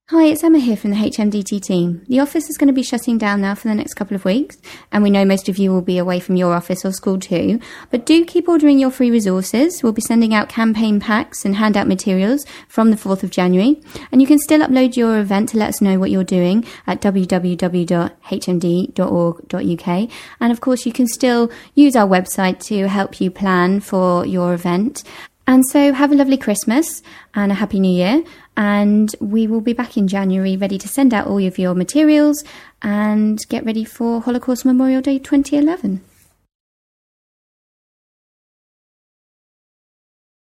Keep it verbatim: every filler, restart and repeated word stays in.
Hi, it's Emma here from the H M D T team. The office is going to be shutting down now for the next couple of weeks, and we know most of you will be away from your office or school too, but do keep ordering your free resources. We'll be sending out campaign packs and handout materials from the fourth of January, and you can still upload your event to let us know what you're doing at w w w dot h m d dot org dot u k, and of course you can still use our website to help you plan for your event. And so have a lovely Christmas and a Happy New Year. And we will be back in January ready to send out all of your materials and get ready for Holocaust Memorial Day twenty eleven.